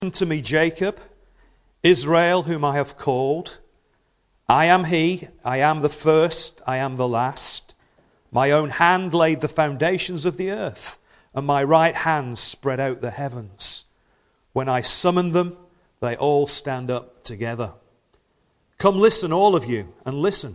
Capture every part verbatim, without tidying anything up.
To me, Jacob, Israel, whom I have called. I am he, I am the first, I am the last. My own hand laid the foundations of the earth, and my right hand spread out the heavens. When I summon them, they all stand up together. Come listen, all of you, and listen.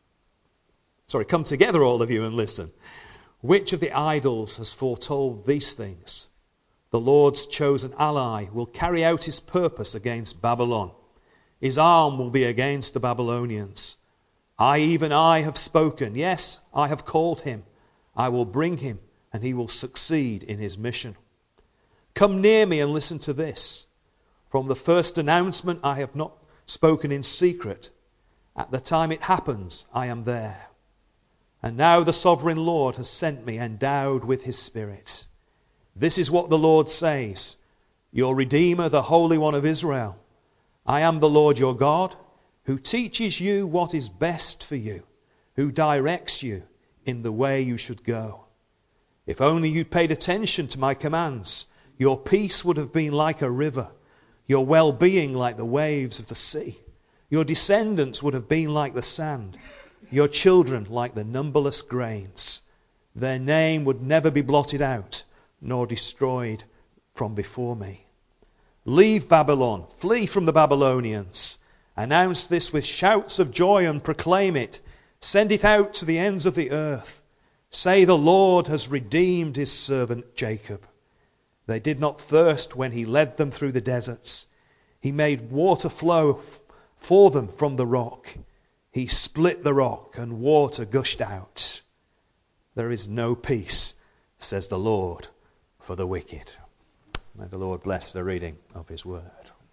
Sorry, come together, all of you, and listen. Which of the idols has foretold these things? The Lord's chosen ally will carry out his purpose against Babylon. His arm will be against the Babylonians. I, even I, have spoken. Yes, I have called him. I will bring him, and he will succeed in his mission. Come near me and listen to this. From the first announcement, I have not spoken in secret. At the time it happens, I am there. And now the sovereign Lord has sent me, endowed with his Spirit. This is what the Lord says, your Redeemer, the Holy One of Israel. I am the Lord your God, who teaches you what is best for you, who directs you in the way you should go. If only you'd paid attention to my commands, your peace would have been like a river, your well-being like the waves of the sea. Your descendants would have been like the sand, your children like the numberless grains. Their name would never be blotted out, nor destroyed from before me. Leave Babylon, flee from the Babylonians. Announce this with shouts of joy and proclaim it. Send it out to the ends of the earth. Say the Lord has redeemed his servant Jacob. They did not thirst when he led them through the deserts. He made water flow for them from the rock. He split the rock and water gushed out. There is no peace, says the Lord, for the wicked. May the Lord bless the reading of his word.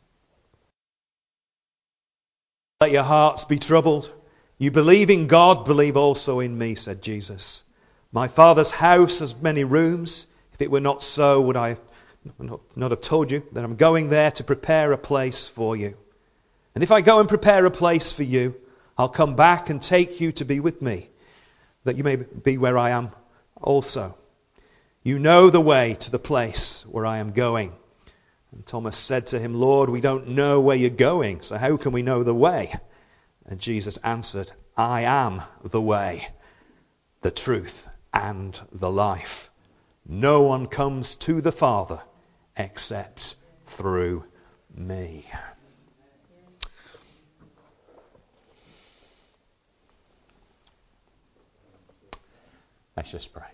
Let your hearts be troubled. You believe in God, believe also in me, said Jesus. My Father's house has many rooms. If it were not so, would I not have told you that I'm going there to prepare a place for you? And if I go and prepare a place for you, I'll come back and take you to be with me, that you may be where I am also. You know the way to the place where I am going. And Thomas said to him, Lord, we don't know where you're going, so how can we know the way? And Jesus answered, I am the way, the truth, and the life. No one comes to the Father except through me. Let's just pray.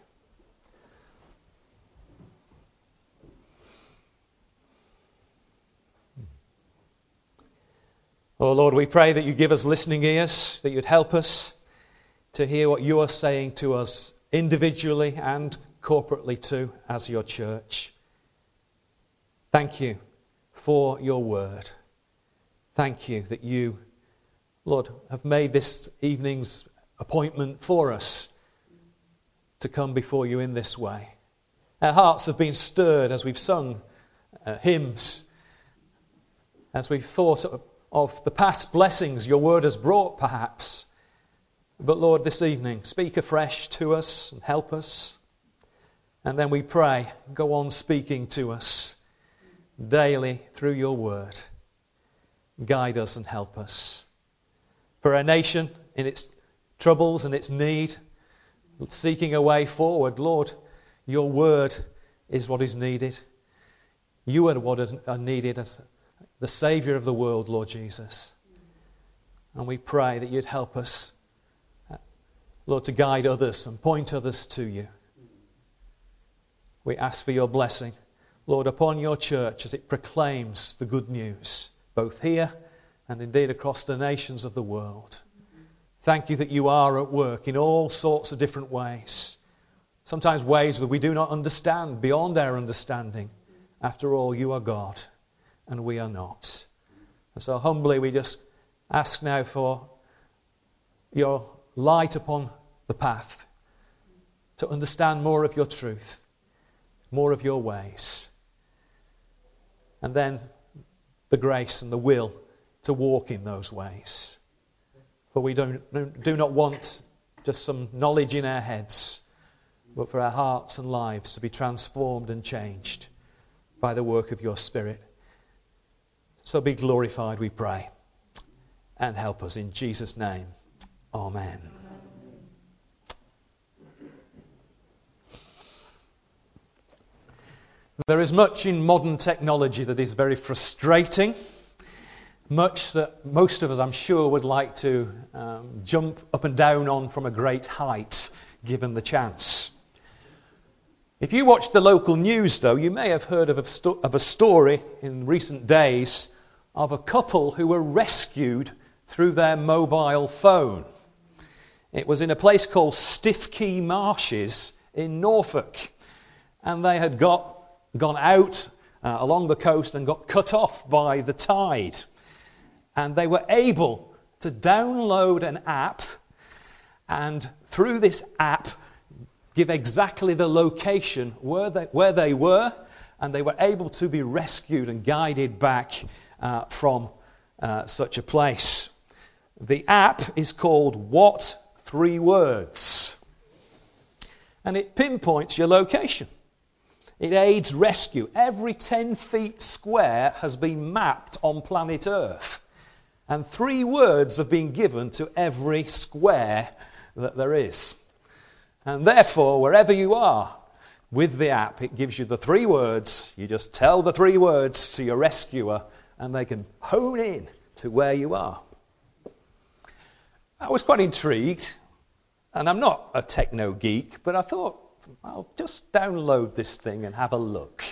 Oh Lord, we pray that you give us listening ears, that you'd help us to hear what you are saying to us individually and corporately too as your church. Thank you for your word. Thank you that you, Lord, have made this evening's appointment for us to come before you in this way. Our hearts have been stirred as we've sung uh, hymns, as we've thought of of the past blessings your word has brought, perhaps. But Lord, this evening, speak afresh to us and help us. And then we pray, go on speaking to us daily through your word. Guide us and help us. For our nation, in its troubles and its need, seeking a way forward, Lord, your word is what is needed. You are what are needed as the Saviour of the world, Lord Jesus. And we pray that you'd help us, Lord, to guide others and point others to you. We ask for your blessing, Lord, upon your church as it proclaims the good news, both here and indeed across the nations of the world. Thank you that you are at work in all sorts of different ways. Sometimes ways that we do not understand, beyond our understanding. After all, you are God. And we are not. And so humbly we just ask now for your light upon the path, to understand more of your truth, more of your ways, and then the grace and the will to walk in those ways. For we don't, do not want just some knowledge in our heads, but for our hearts and lives to be transformed and changed by the work of your Spirit. So be glorified, we pray, and help us in Jesus' name. Amen. There is much in modern technology that is very frustrating, much that most of us, I'm sure, would like to um, jump up and down on from a great height, given the chance. If you watch the local news, though, you may have heard of a, sto- of a story in recent days of a couple who were rescued through their mobile phone. It was in a place called Stiffkey Marshes in Norfolk, and they had got gone out uh, along the coast and got cut off by the tide. And they were able to download an app, and through this app give exactly the location where they, where they were, and they were able to be rescued and guided back uh, from uh, such a place. The app is called What Three Words, and it pinpoints your location. It aids rescue. Every ten feet square has been mapped on planet Earth, and three words have been given to every square that there is. And therefore, wherever you are with the app, it gives you the three words. You just tell the three words to your rescuer, and they can hone in to where you are. I was quite intrigued, and I'm not a techno geek, but I thought, I'll just download this thing and have a look.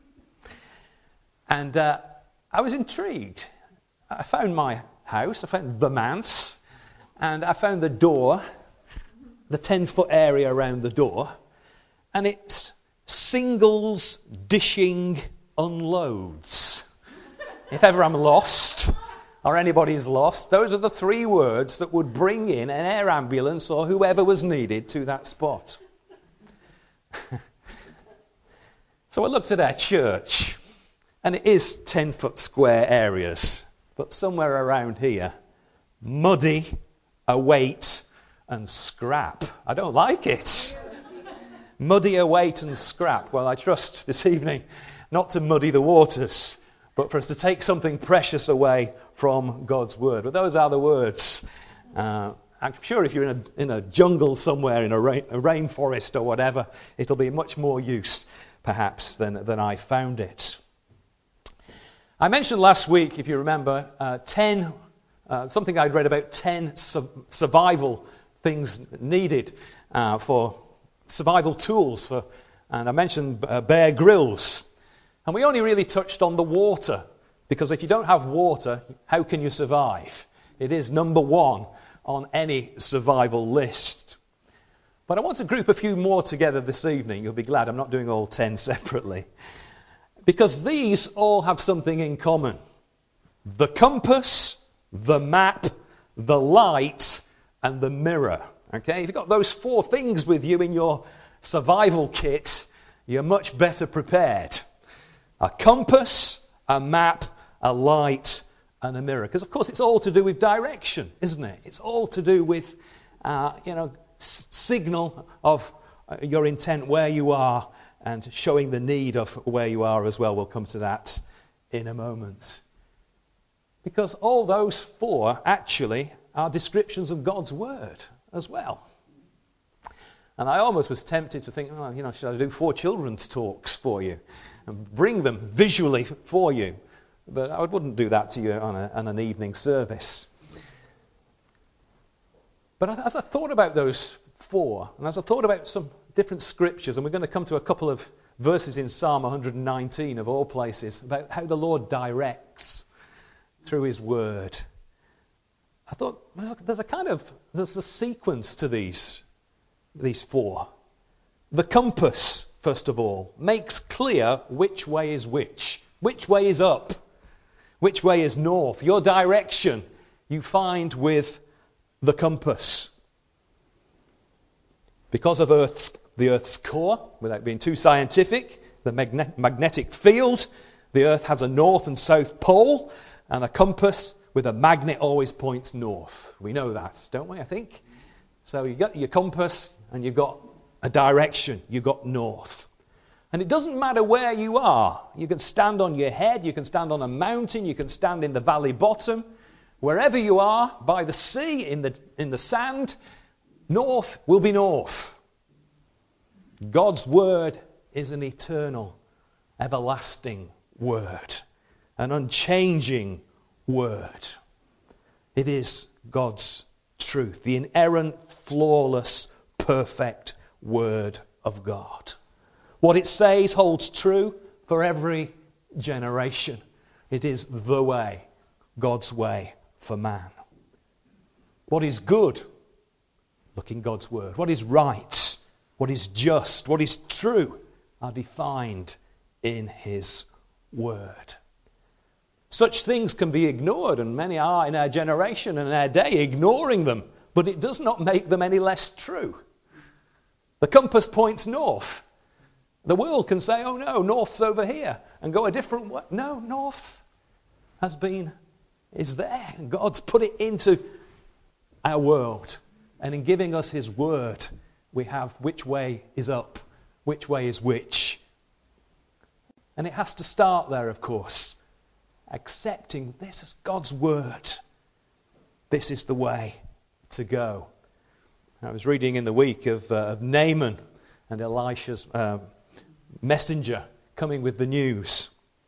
And uh, I was intrigued. I found my house, I found the manse, and I found the door, the ten-foot area around the door, and it's singles dishing unloads. If ever I'm lost, or anybody's lost, those are the three words that would bring in an air ambulance or whoever was needed to that spot. So I looked at our church, and it is ten-foot square areas, but somewhere around here, muddy, await, and scrap. I don't like it. Muddy, await, and scrap. Well, I trust this evening not to muddy the waters, but for us to take something precious away from God's word. But those are the words. Uh, I'm sure if you're in a, in a jungle somewhere, in a, rain, a rainforest or whatever, it'll be much more use, perhaps, than, than I found it. I mentioned last week, if you remember, uh, ten, uh, something I'd read about ten su- survival things needed uh, for survival tools. For, and I mentioned uh, Bear Grylls. And we only really touched on the water, because if you don't have water, how can you survive? It is number one on any survival list. But I want to group a few more together this evening. You'll be glad I'm not doing all ten separately. Because these all have something in common. The compass, the map, the light, and the mirror. Okay? If you've got those four things with you in your survival kit, you're much better prepared. A compass, a map, a light, and a mirror. Because, of course, it's all to do with direction, isn't it? It's all to do with, uh, you know, s- signal of uh, your intent, where you are, and showing the need of where you are as well. We'll come to that in a moment. Because all those four actually are descriptions of God's word as well. And I almost was tempted to think, oh, you know, should I do four children's talks for you and bring them visually for you? But I wouldn't do that to you on, a, on an evening service. But as I thought about those four, and as I thought about some different scriptures, and we're going to come to a couple of verses in Psalm one nineteen of all places, about how the Lord directs through his word. I thought there's a, there's a kind of, there's a sequence to these, these four. The compass, first of all, makes clear which way is which. Which way is up? Which way is north? Your direction you find with the compass. Because of Earth's, the Earth's core, without being too scientific, the magne- magnetic field, the Earth has a north and south pole, and a compass with a magnet always points north. We know that, don't we, I think? So you've got your compass, and you've got a direction. You've got north. And it doesn't matter where you are. You can stand on your head, you can stand on a mountain, you can stand in the valley bottom. Wherever you are, by the sea, in the, in the sand, north will be north. God's word is an eternal, everlasting word. An unchanging word. It is God's truth. The inerrant, flawless, perfect word of God. What it says holds true for every generation. It is the way, God's way for man. What is good? Look in God's word. What is right? What is just? What is true? Are defined in his word. Such things can be ignored, and many are in our generation and in our day ignoring them, but it does not make them any less true. The compass points north. The world can say, oh no, north's over here, and go a different way. No, north has been, is there. And God's put it into our world. And in giving us his word, we have which way is up, which way is which. And it has to start there, of course. Accepting this as God's word. This is the way to go. I was reading in the week of, uh, of Naaman and Elisha's uh, messenger coming with the news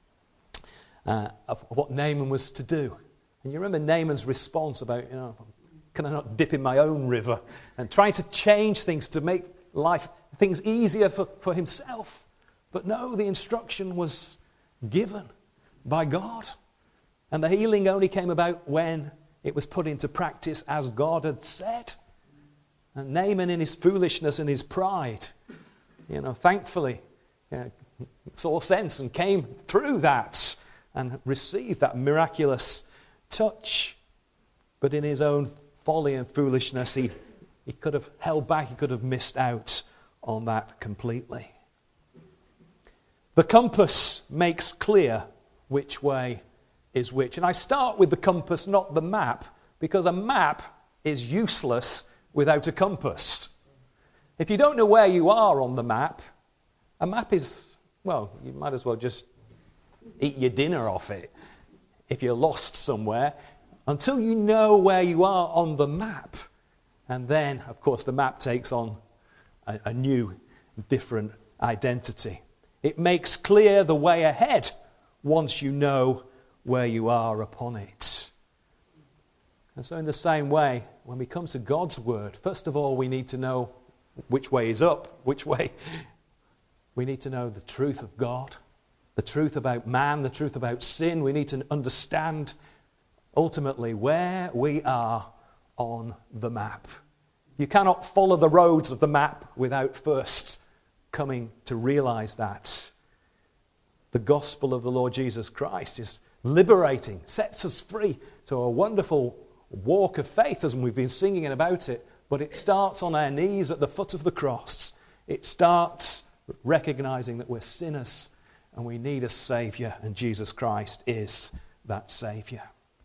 uh, of what Naaman was to do. And you remember Naaman's response about, you know, can I not dip in my own river? And trying to change things to make life, things easier for, for himself. But no, the instruction was given by God. And the healing only came about when it was put into practice as God had said. And Naaman, in his foolishness and his pride, you know, thankfully, you know, saw sense and came through that and received that miraculous touch. But in his own folly and foolishness, he, he could have held back, he could have missed out on that completely. The compass makes clear which way is which. And I start with the compass, not the map, because a map is useless without a compass. If you don't know where you are on the map, a map is, well, you might as well just eat your dinner off it if you're lost somewhere, until you know where you are on the map. And then, of course, the map takes on a, a new, different identity. It makes clear the way ahead once you know where you are upon it. And so in the same way, when we come to God's word, first of all, we need to know which way is up, which way. We need to know the truth of God, the truth about man, the truth about sin. We need to understand ultimately where we are on the map. You cannot follow the roads of the map without first coming to realize that. The gospel of the Lord Jesus Christ is liberating, sets us free to a wonderful walk of faith as we've been singing about it. But it starts on our knees at the foot of the cross. It starts recognizing that we're sinners and we need a Saviour, and Jesus Christ is that Saviour.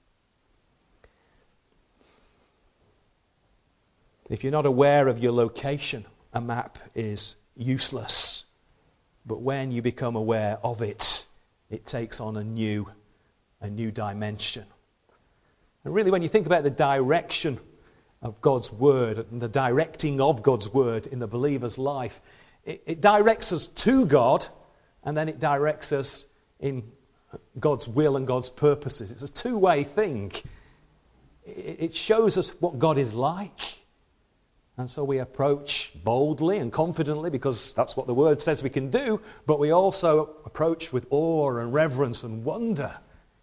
If you're not aware of your location, a map is useless. But when you become aware of it, it takes on a new, a new dimension. And really, when you think about the direction of God's word and the directing of God's word in the believer's life, it, it directs us to God, and then it directs us in God's will and God's purposes. It's a two-way thing. It, it shows us what God is like. And so we approach boldly and confidently because that's what the word says we can do, but we also approach with awe and reverence and wonder.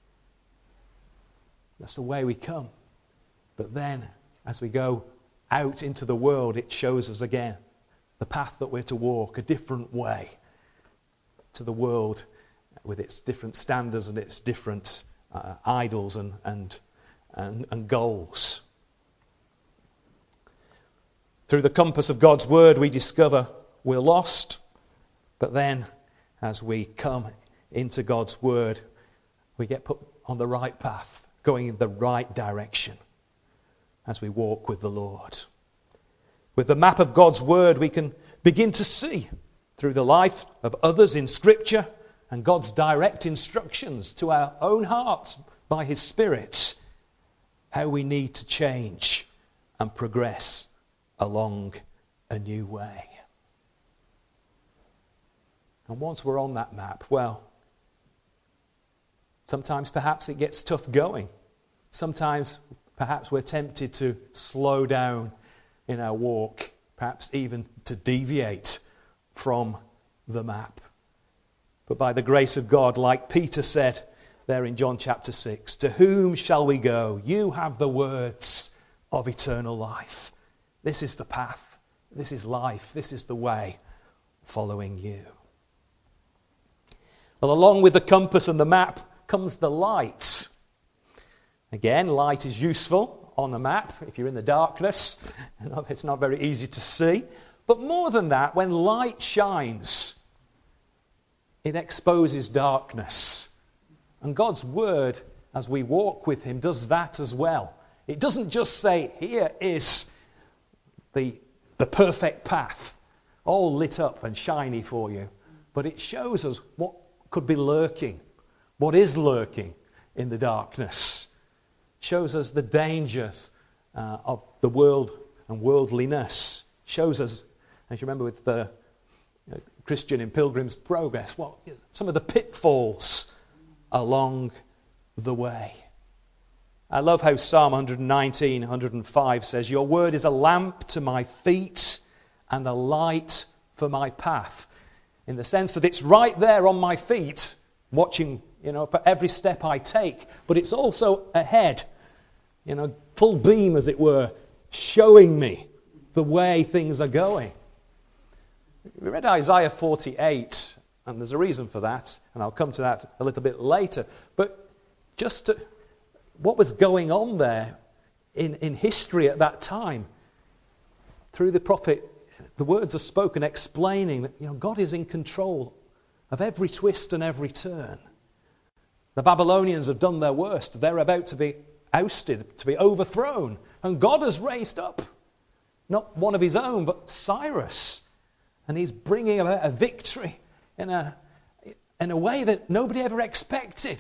That's the way we come. But then, as we go out into the world, it shows us again the path that we're to walk, a different way to the world with its different standards and its different uh, idols and, and, and, and goals. Through the compass of God's word, we discover we're lost. But then, as we come into God's word, we get put on the right path, going in the right direction as we walk with the Lord. With the map of God's word, we can begin to see through the life of others in Scripture and God's direct instructions to our own hearts by His Spirit, how we need to change and progress along a new way. And once we're on that map, well, sometimes perhaps it gets tough going. Sometimes perhaps we're tempted to slow down in our walk, perhaps even to deviate from the map. But by the grace of God, like Peter said there in John chapter six, to whom shall we go? You have the words of eternal life. This is the path. This is life. This is the way, following you. Well, along with the compass and the map comes the light. Again, light is useful on a map. If you're in the darkness, it's not very easy to see. But more than that, when light shines, it exposes darkness. And God's word, as we walk with Him, does that as well. It doesn't just say, here is the, the perfect path, all lit up and shiny for you. But it shows us what could be lurking, what is lurking in the darkness. Shows us the dangers uh, of the world and worldliness. Shows us, as you remember with the uh, Christian in Pilgrim's Progress, what some of the pitfalls along the way. I love how Psalm one nineteen, one oh five says, your word is a lamp to my feet and a light for my path. In the sense that it's right there on my feet, watching, you know, for every step I take. But it's also ahead, you know, full beam, as it were, showing me the way things are going. We read Isaiah forty-eight, and there's a reason for that, and I'll come to that a little bit later. But just to, what was going on there in, in history at that time, through the prophet, the words are spoken explaining that, you know, God is in control of every twist and every turn. The Babylonians have done their worst. They're about to be ousted, to be overthrown. And God has raised up, not one of His own, but Cyrus. And He's bringing about a victory in a, in a way that nobody ever expected.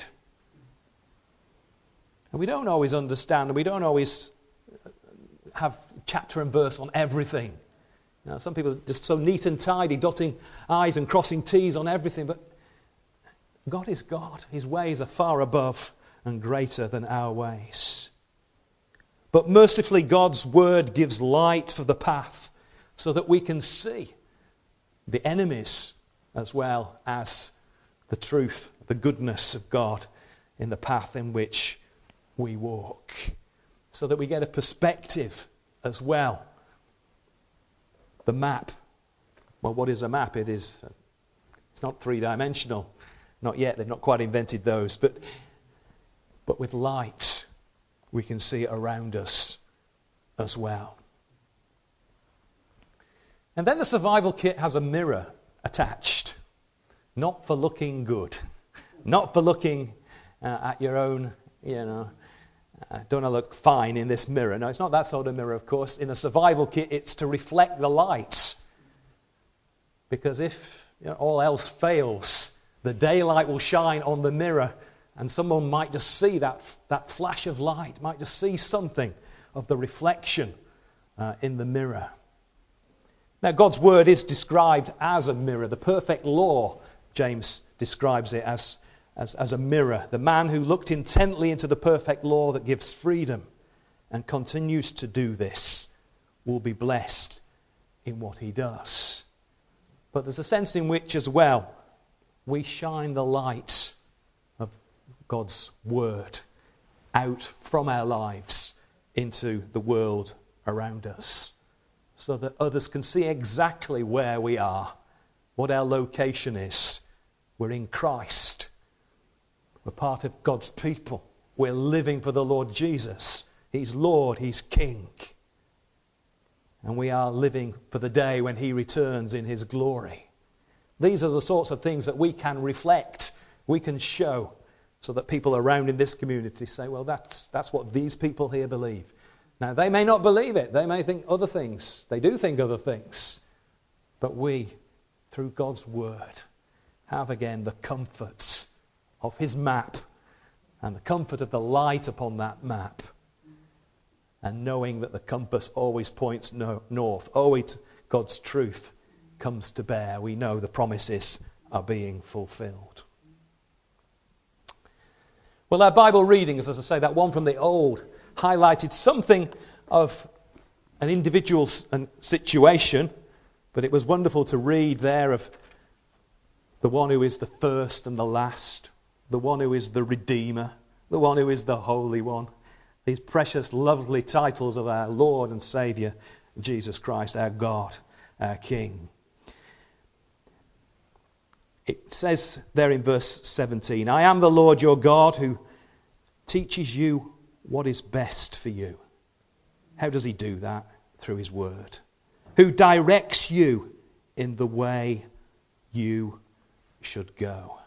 And we don't always understand, and we don't always have chapter and verse on everything. You know, some people are just so neat and tidy, dotting I's and crossing T's on everything. But God is God. His ways are far above and greater than our ways. But mercifully, God's word gives light for the path so that we can see the enemies as well as the truth, the goodness of God in the path in which we walk. So that we get a perspective as well. The map. Well, what is a map? It is, it's not three-dimensional. Not yet. They've not quite invented those. But, but with light, we can see it around us as well. And then the survival kit has a mirror attached. Not for looking good. Not for looking uh, at your own, you know, Uh, don't I look fine in this mirror? No, it's not that sort of mirror, of course. In a survival kit, it's to reflect the light. Because if, you know, all else fails, the daylight will shine on the mirror, and someone might just see that, that flash of light, might just see something of the reflection uh, in the mirror. Now, God's word is described as a mirror. The perfect law, James describes it as As, as a mirror. The man who looked intently into the perfect law that gives freedom and continues to do this will be blessed in what he does. But there's a sense in which as well we shine the light of God's word out from our lives into the world around us so that others can see exactly where we are, what our location is. We're in Christ. We're part of God's people. We're living for the Lord Jesus. He's Lord, He's King. And we are living for the day when He returns in His glory. These are the sorts of things that we can reflect, we can show, so that people around in this community say, well, that's, that's what these people here believe. Now, they may not believe it. They may think other things. They do think other things. But we, through God's word, have again the comforts of his map and the comfort of the light upon that map, and knowing that the compass always points no- north, always God's truth comes to bear. We know the promises are being fulfilled. Well, our Bible readings, as I say, that one from the Old, highlighted something of an individual's situation, but it was wonderful to read there of the one who is the first and the last, the one who is the Redeemer, the one who is the Holy One. These precious, lovely titles of our Lord and Saviour, Jesus Christ, our God, our King. It says there in verse seventeen, I am the Lord your God who teaches you what is best for you. How does he do that? Through his word. Who directs you in the way you should go.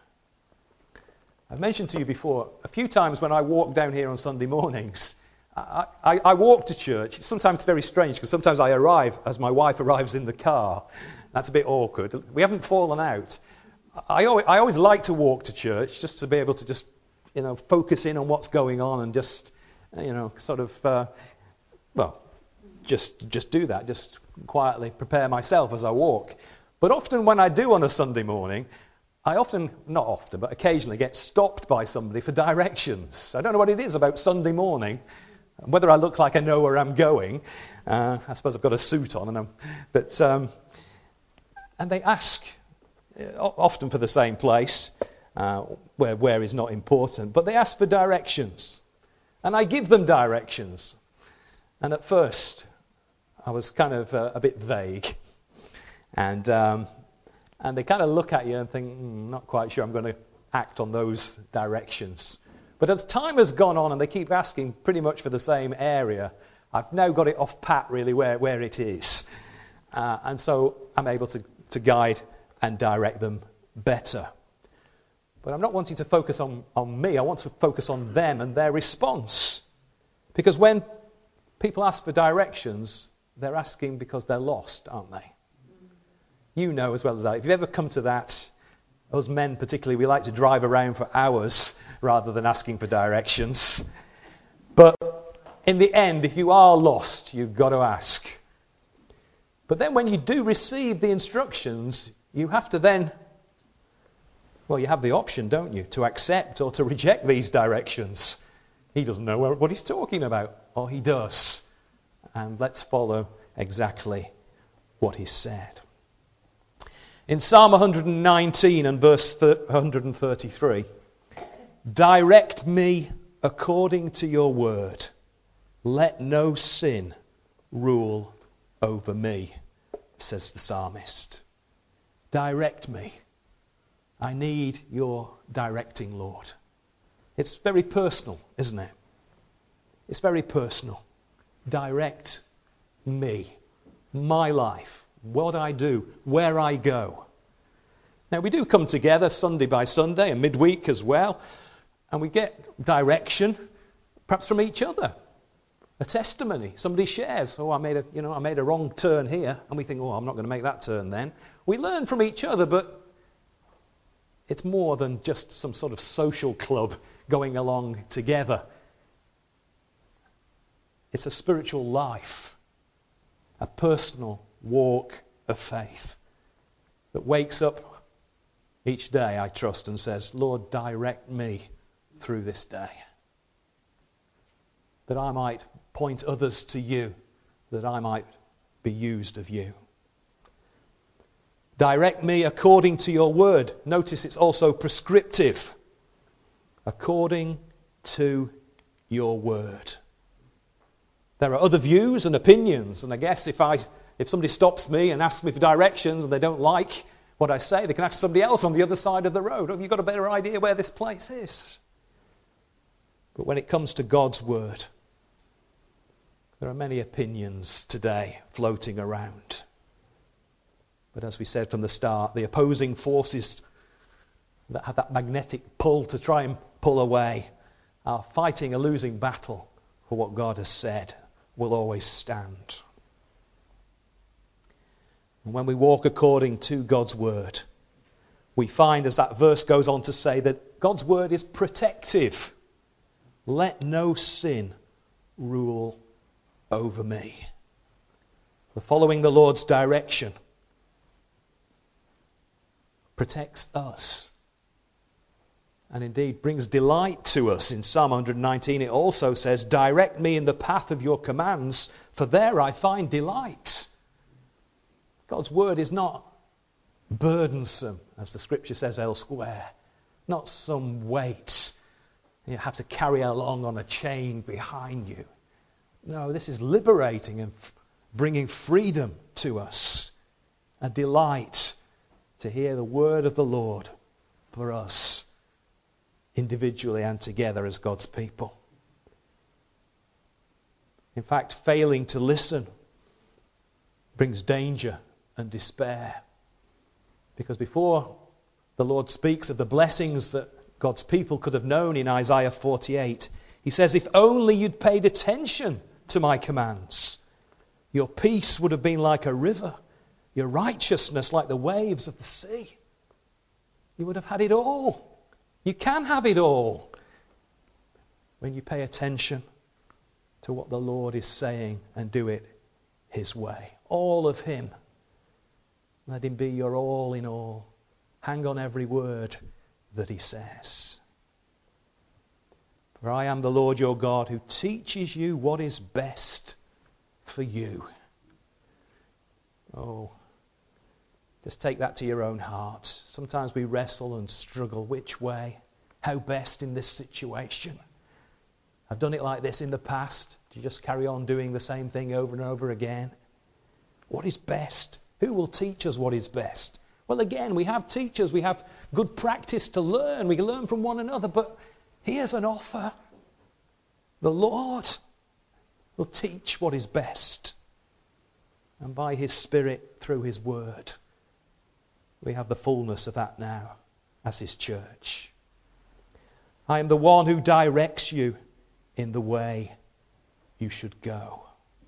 I've mentioned to you before, a few times when I walk down here on Sunday mornings, I, I, I walk to church. Sometimes it's very strange because sometimes I arrive as my wife arrives in the car. That's a bit awkward. We haven't fallen out. I always, I always like to walk to church just to be able to just, you know, focus in on what's going on and just, you know, sort of, uh, well, just just do that, just quietly prepare myself as I walk. But often when I do on a Sunday morning, I often, not often, but occasionally get stopped by somebody for directions. I don't know what it is about Sunday morning, whether I look like I know where I'm going. Uh, I suppose I've got a suit on, and I'm, but um, and they ask, often for the same place, uh, where where is not important, but they ask for directions, and I give them directions. And at first, I was kind of uh, a bit vague, and um, and they kind of look at you and think, mm, not quite sure I'm going to act on those directions. But as time has gone on, and they keep asking pretty much for the same area, I've now got it off pat really where where it is, uh, and so I'm able to to guide and direct them better. But I'm not wanting to focus on, on me. I want to focus on them and their response. Because when people ask for directions, they're asking because they're lost, aren't they? You know as well as I. If you've ever come to that, us men particularly, we like to drive around for hours rather than asking for directions. But in the end, if you are lost, you've got to ask. But then when you do receive the instructions, you have to then, well, you have the option, don't you, to accept or to reject these directions. He doesn't know what he's talking about, or he does. And let's follow exactly what he said. In Psalm one nineteen and verse one thirty-three, direct me according to your word. Let no sin rule over me, says the psalmist. Direct me. I need your directing, Lord. It's very personal, isn't it? It's very personal. Direct me, my life, what I do, where I go. Now, we do come together Sunday by Sunday and midweek as well, and we get direction, perhaps from each other. A testimony. Somebody shares, oh, I made a, you know, I made a wrong turn here, and we think, oh, I'm not going to make that turn then. We learn from each other, but it's more than just some sort of social club going along together. It's a spiritual life, a personal walk of faith that wakes up each day, I trust, and says, Lord, direct me through this day, that I might point others to you, that I might be used of you. Direct me according to your word. Notice it's also prescriptive. According to your word. There are other views and opinions, and I guess if I if somebody stops me and asks me for directions and they don't like what I say, they can ask somebody else on the other side of the road. Have you got a better idea where this place is? But when it comes to God's word, there are many opinions today floating around. But as we said from the start, the opposing forces that have that magnetic pull to try and pull away are fighting a losing battle for what God has said will always stand. And when we walk according to God's word, we find, as that verse goes on to say, that God's word is protective. Let no sin rule over me. For following the Lord's direction protects us, and indeed brings delight to us. In Psalm one nineteen it also says, direct me in the path of your commands, for there I find delight. God's word is not burdensome, as the scripture says elsewhere, not some weight you have to carry along on a chain behind you. No, this is liberating and f- bringing freedom to us, a delight to hear the word of the Lord for us, individually and together as God's people. In fact, failing to listen brings danger and despair. Because before the Lord speaks of the blessings that God's people could have known in Isaiah forty-eight, he says, if only you'd paid attention to my commands, your peace would have been like a river, your righteousness like the waves of the sea. You would have had it all. You can have it all when you pay attention to what the Lord is saying and do it his way. All of him. Let him be your all in all. Hang on every word that he says. For I am the Lord your God who teaches you what is best for you. Oh, just take that to your own heart. Sometimes we wrestle and struggle. Which way? How best in this situation? I've done it like this in the past. Do you just carry on doing the same thing over and over again? What is best? Who will teach us what is best? Well, again, we have teachers. We have good practice to learn. We can learn from one another. But here's an offer. The Lord will teach what is best. And by his Spirit, through his word, we have the fullness of that now as his church. I am the one who directs you in the way you should go.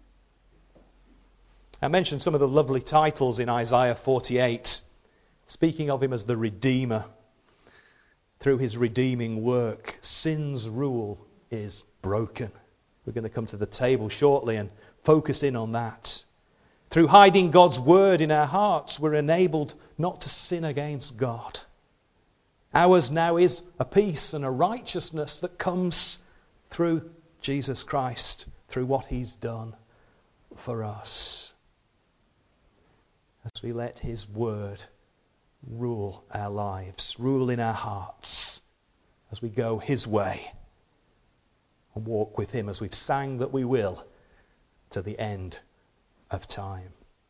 I mentioned some of the lovely titles in Isaiah forty-eight, speaking of him as the Redeemer. Through his redeeming work, sin's rule is broken. We're going to come to the table shortly and focus in on that. Through hiding God's word in our hearts, we're enabled not to sin against God. Ours now is a peace and a righteousness that comes through Jesus Christ, through what he's done for us. As we let his word rule our lives, rule in our hearts, as we go his way and walk with him, as we've sang that we will, to the end of time.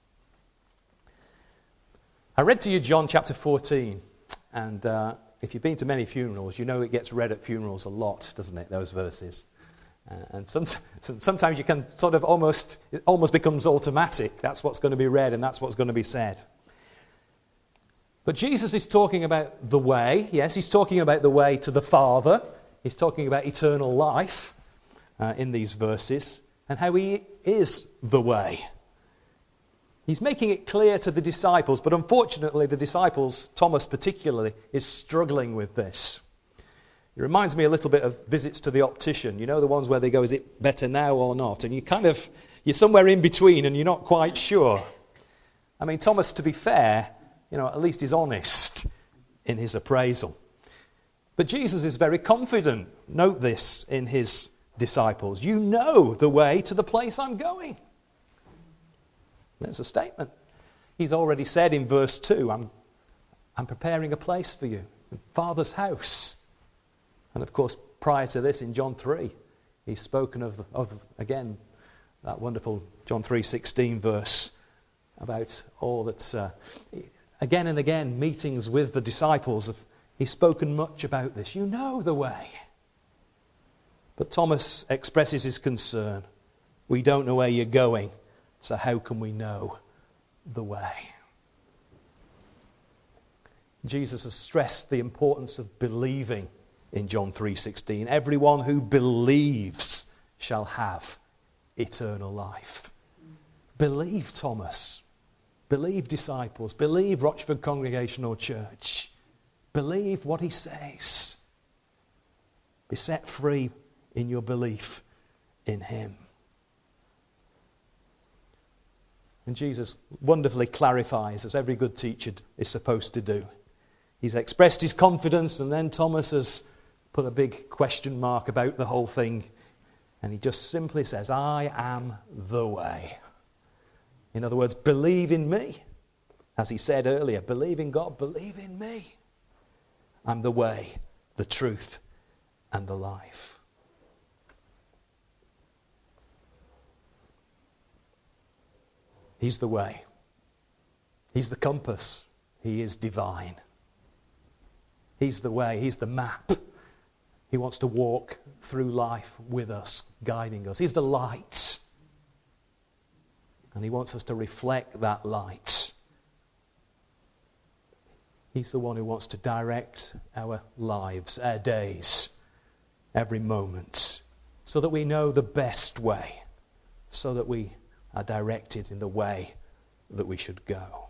I read to you John chapter fourteen, and uh, if you've been to many funerals, you know it gets read at funerals a lot, doesn't it, those verses? Uh, and some, sometimes you can sort of almost, it almost becomes automatic. That's what's going to be read and that's what's going to be said. But Jesus is talking about the way. Yes, he's talking about the way to the Father. He's talking about eternal life uh, in these verses and how he is the way. He's making it clear to the disciples, but unfortunately the disciples, Thomas particularly, is struggling with this. It reminds me a little bit of visits to the optician. You know, the ones where they go, is it better now or not? And you kind of, you're somewhere in between and you're not quite sure. I mean, Thomas, to be fair, you know, at least he's honest in his appraisal. But Jesus is very confident. Note this in his disciples. You know the way to the place I'm going. That's a statement. He's already said in verse two, I'm, I'm preparing a place for you, the Father's house. And of course, prior to this, in John three, he's spoken of, of again, that wonderful John three sixteen verse about all that's, uh, again and again, meetings with the disciples. Of, he's spoken much about this. You know the way. But Thomas expresses his concern. We don't know where you're going, so how can we know the way? Jesus has stressed the importance of believing in John three sixteen. Everyone who believes shall have eternal life. Believe, Thomas. Believe disciples. Believe Rochford Congregational Church. Believe what he says. Be set free in your belief in him. And Jesus wonderfully clarifies, as every good teacher is supposed to do. He's expressed his confidence, and then Thomas has put a big question mark about the whole thing. And he just simply says, I am the way. In other words, believe in me. As he said earlier, believe in God, believe in me. I'm the way, the truth, and the life. He's the way. He's the compass. He is divine. He's the way. He's the map. He wants to walk through life with us, guiding us. He's the light. And he wants us to reflect that light. He's the one who wants to direct our lives, our days, every moment, so that we know the best way, so that we are directed in the way that we should go.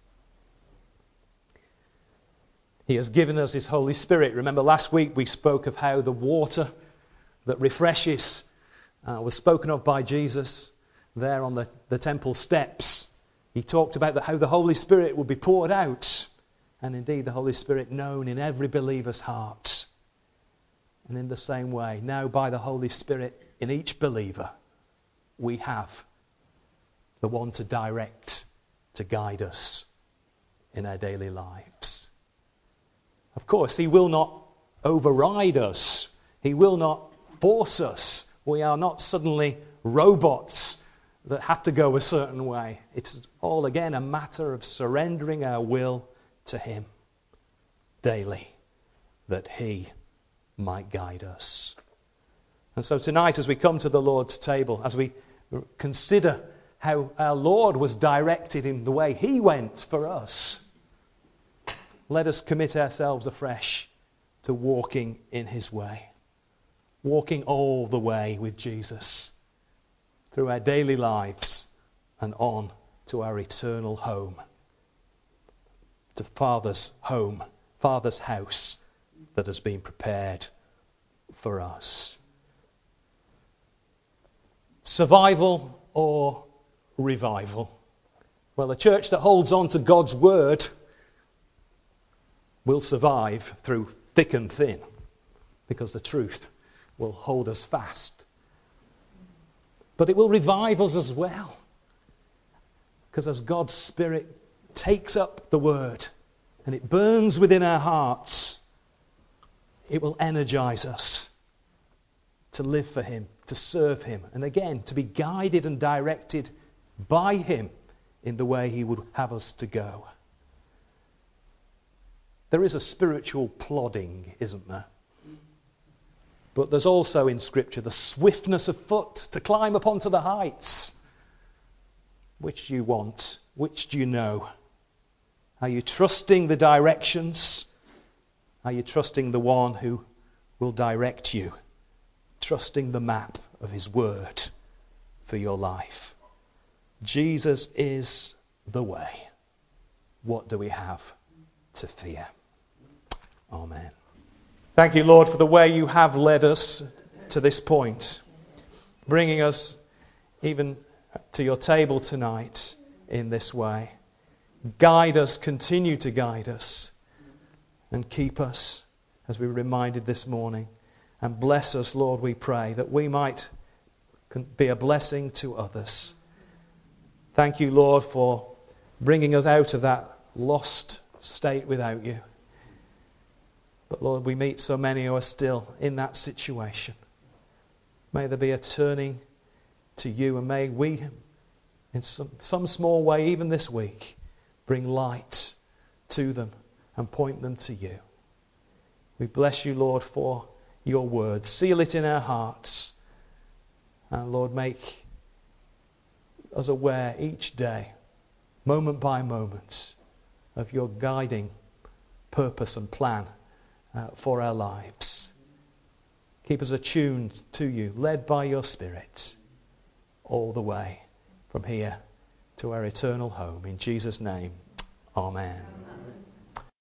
He has given us his Holy Spirit. Remember last week we spoke of how the water that refreshes uh, was spoken of by Jesus there on the, the temple steps. He talked about the, how the Holy Spirit would be poured out. And indeed the Holy Spirit known in every believer's heart. And in the same way, now by the Holy Spirit in each believer, we have the one to direct, to guide us in our daily lives. Of course, he will not override us. He will not force us. We are not suddenly robots that have to go a certain way. It's all, again, a matter of surrendering our will to him daily, that he might guide us. And so tonight, as we come to the Lord's table, as we consider how our Lord was directed in the way he went for us, let us commit ourselves afresh to walking in his way, walking all the way with Jesus through our daily lives and on to our eternal home, to Father's home, Father's house that has been prepared for us. Survival or revival? Well, a church that holds on to God's word will survive through thick and thin, because the truth will hold us fast. But it will revive us as well, because as God's Spirit takes up the word and it burns within our hearts, it will energize us to live for him, to serve him, and again, to be guided and directed by him in the way he would have us to go. There is a spiritual plodding, isn't there? But there's also in Scripture the swiftness of foot to climb up onto the heights. Which do you want? Which do you know? Are you trusting the directions? Are you trusting the one who will direct you? Trusting the map of his word for your life. Jesus is the way. What do we have to fear? Amen. Thank you, Lord, for the way you have led us to this point, bringing us even to your table tonight in this way. Guide us, continue to guide us, and keep us, as we were reminded this morning. And bless us, Lord, we pray, that we might be a blessing to others. Thank you, Lord, for bringing us out of that lost state without you. But Lord, we meet so many who are still in that situation. May there be a turning to you, and may we, in some, some small way, even this week, bring light to them and point them to you. We bless you, Lord, for your word. Seal it in our hearts. And Lord, make us aware each day, moment by moment, of your guiding purpose and plan Uh, for our lives. Keep us attuned to you, led by your Spirit, all the way from here to our eternal home. In Jesus' name, amen.